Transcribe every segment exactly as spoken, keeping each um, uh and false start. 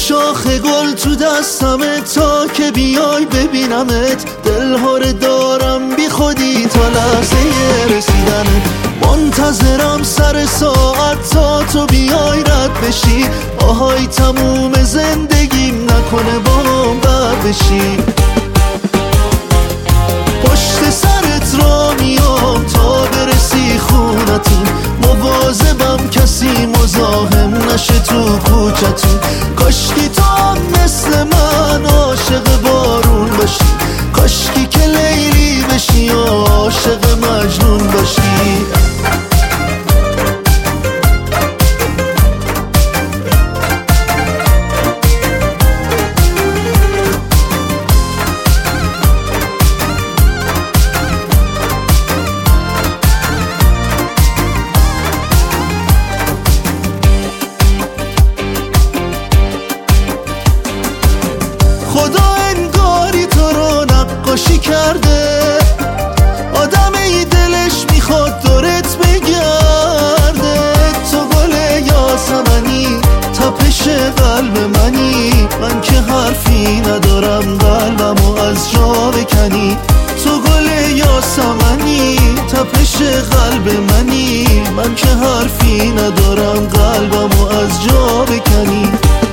شاخ گل تو دستمه تا که بیای ببینمت، دلهاره دارم بی خودی تا لحظه رسیدنت. منتظرم سر ساعت تا تو بیای رد بشی، آهای تموم زندگیم نکنه با بد بشی. پشت سرت را میام تا برسی خونتون، مواظبم کسی مزاحم نشه تو کوچتون. کاشکی تو هم مثل من عاشق بارون باشی، کاشکی که لیلی بشی عاشق مجنون باشی. خدا انگاری تو رو نقاشی کرده، آدم ای دلش میخواد دورت بگرده. تو گل یاسمنی، تپش قلب منی، من که حرفی ندارم قلبمو از جا بکنی. تو گل یاسمنی، تپش قلب منی، من که حرفی ندارم قلبمو از جا بکنی.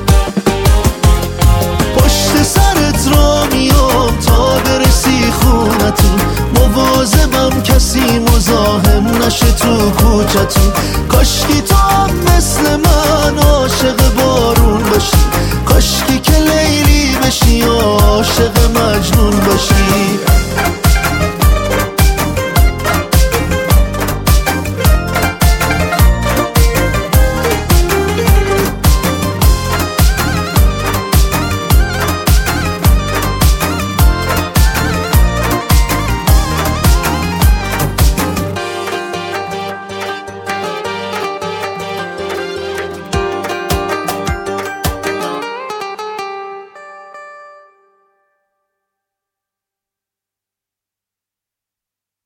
پشت سرت را میام تا برسی خونتون، مواظبم کسی مزاحم نشه تو کوچتون. کاشکی تو هم مثل من عاشق